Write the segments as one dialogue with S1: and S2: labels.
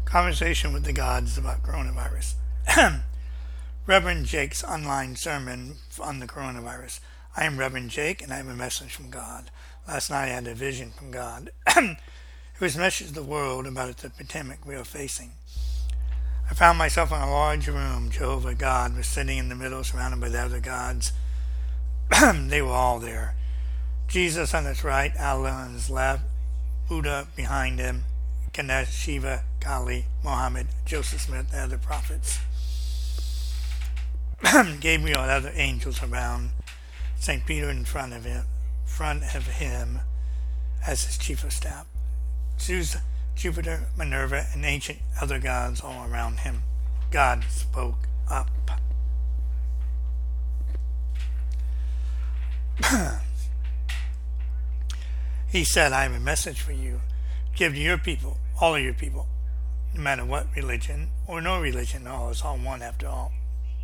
S1: Conversation with the Gods about coronavirus. Reverend Jake's online sermon on the coronavirus. I am Reverend Jake, and I have a message from God. Last night I had a vision from God. It was a message to the world about the pandemic we are facing. I found myself in a large room. Jehovah God was sitting in the middle, surrounded by the other gods. They were all there. Jesus on his right, Allah on his left, Buddha behind him, Ganesh, Shiva, Kali, Muhammad, Joseph Smith, and other prophets. Gabriel and other angels around. St. Peter in front of him as his chief of staff. Zeus, Jupiter, Minerva, and ancient other gods all around him. God spoke up. He said, I have a message for you. Give to your people, all of your people, no matter what religion or no religion, all is all one after all.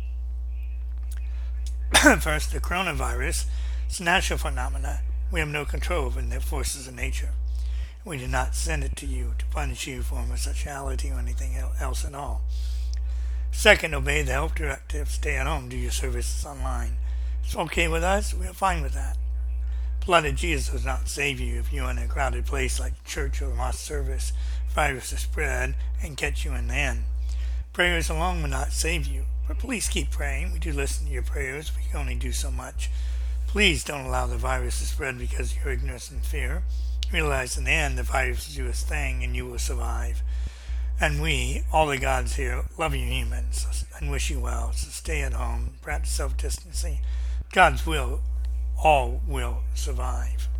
S1: First, the coronavirus is a natural phenomena. We have no control over the forces of nature. We did not send it to you to punish you for homosexuality or anything else at all. Second, obey the health directive. Stay at home. Do your services online. It's okay with us. We're fine with that. Blood of Jesus does not save you if you're in a crowded place like church or mosque service. Virus will spread and catch you in the end. Prayers alone will not save you, but please keep praying. We do listen to your prayers. We can only do so much. Please don't allow the virus to spread because of your ignorance and fear. Realize in the end the virus will do its thing and you will survive. And we, all the gods here, love you humans and wish you well. So stay at home, practice self-distancing. God's will, all will survive.